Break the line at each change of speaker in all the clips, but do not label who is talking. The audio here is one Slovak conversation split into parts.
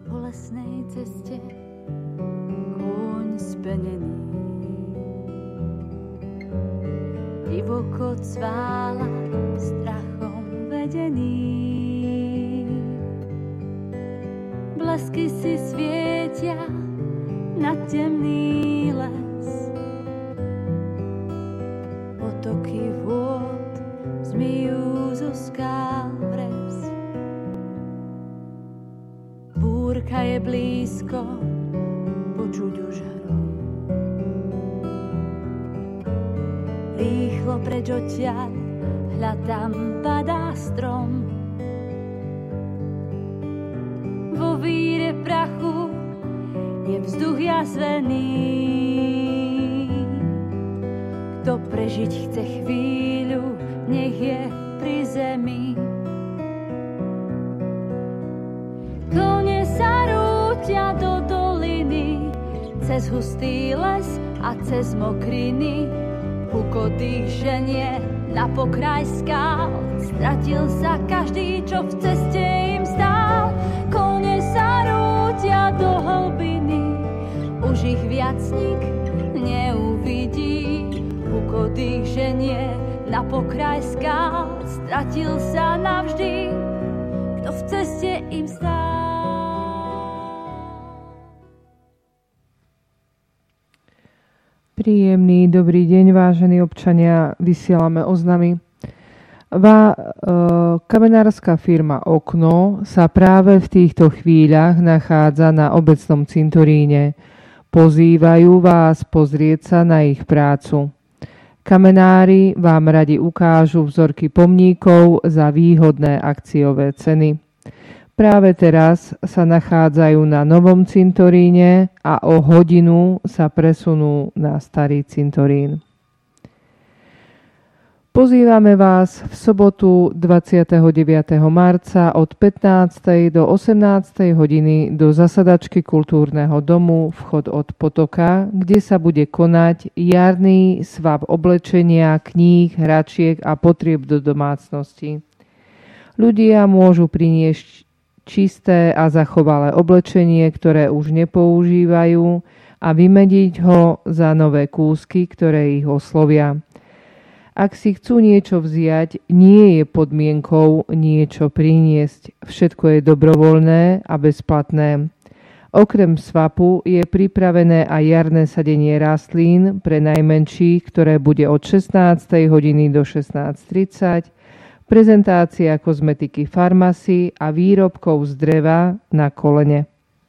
Po lesnej ceste kôň spenený divoko cvála, strachom vedený. Blesky si svietia na temný les, potoky vôd zmijú zo skál vres. Búrka je blízko, počuť už hrom. Rýchlo preč odtiaľ, hľa tam padá strom. Vo víre prachu je vzduch jasvený. Kto prežiť chce chvíľu, nech je pri zemi. Kone sa rútia do doliny, cez hustý les a cez mokriny. Hukot ich ženie na pokraj skál, stratil sa každý, čo v ceste im stál. Kone sa rútia do hlbiny, už ich viac nik neuvidí. Hukot ich ženie na pokraj skál, stratil sa navždy, kto v ceste im stál.
Príjemný dobrý deň, vážení občania, vysielame oznamy. Kamenárska firma Okno sa práve v týchto chvíľach nachádza na obecnom cintoríne. Pozývajú vás pozrieť sa na ich prácu. Kamenári vám radi ukážu vzorky pomníkov za výhodné akciové ceny. Práve teraz sa nachádzajú na novom cintoríne a o hodinu sa presunú na starý cintorín. Pozývame vás v sobotu 29. marca od 15. do 18. hodiny do zasadačky Kultúrneho domu Vchod od potoka, kde sa bude konať jarný svab oblečenia, kníh, hračiek a potrieb do domácnosti. Ľudia môžu priniesť čisté a zachovalé oblečenie, ktoré už nepoužívajú, a vymeniť ho za nové kúsky, ktoré ich oslovia. Ak si chcú niečo vziať, nie je podmienkou niečo priniesť. Všetko je dobrovoľné a bezplatné. Okrem svapu je pripravené aj jarné sadenie rastlín pre najmenších, ktoré bude od 16. hodiny do 16:30, prezentácia kozmetiky Farmasy a výrobkov z dreva na kolene.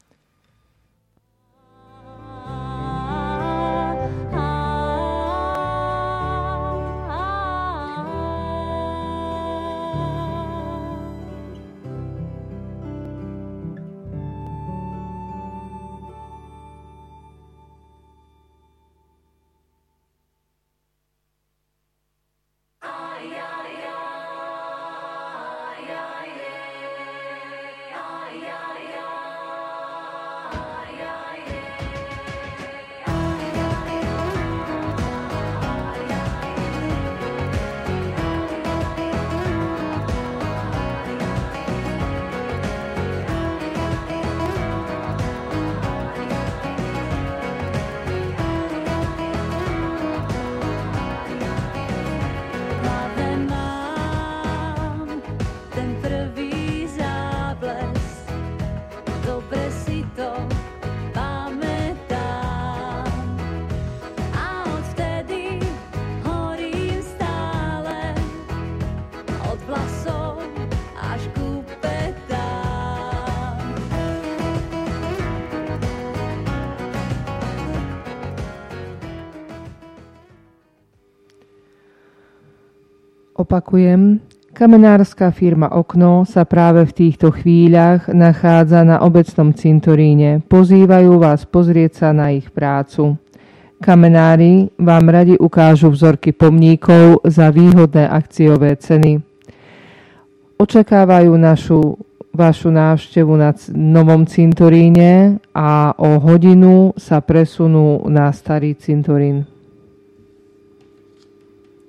Opakujem, kamenárska firma Okno sa práve v týchto chvíľach nachádza na obecnom cintoríne. Pozývajú vás pozrieť sa na ich prácu. Kamenári vám radi ukážu vzorky pomníkov za výhodné akciové ceny. Očakávajú vašu návštevu na novom cintoríne a o hodinu sa presunú na starý cintorín.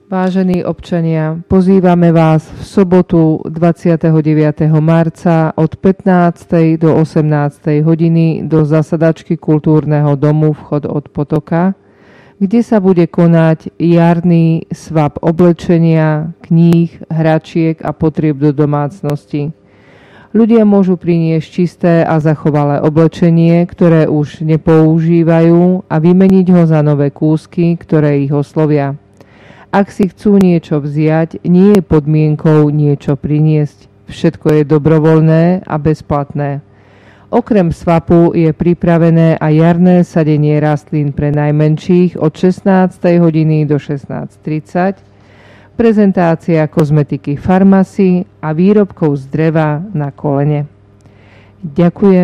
Vážení občania, pozývame vás v sobotu 29. marca od 15. do 18. hodiny do zasadačky Kultúrneho domu Vchod od Potoka, kde sa bude konať jarný svap oblečenia, kníh, hračiek a potrieb do domácnosti. Ľudia môžu priniesť čisté a zachovalé oblečenie, ktoré už nepoužívajú, a vymeniť ho za nové kúsky, ktoré ich oslovia. Ak si chcú niečo vziať, nie je podmienkou niečo priniesť. Všetko je dobrovoľné a bezplatné. Okrem svapu je pripravené aj jarné sadenie rastlín pre najmenších od 16. hodiny do 16:30, prezentácia kozmetiky Farmasy a výrobkov z dreva na kolene. Ďakujem.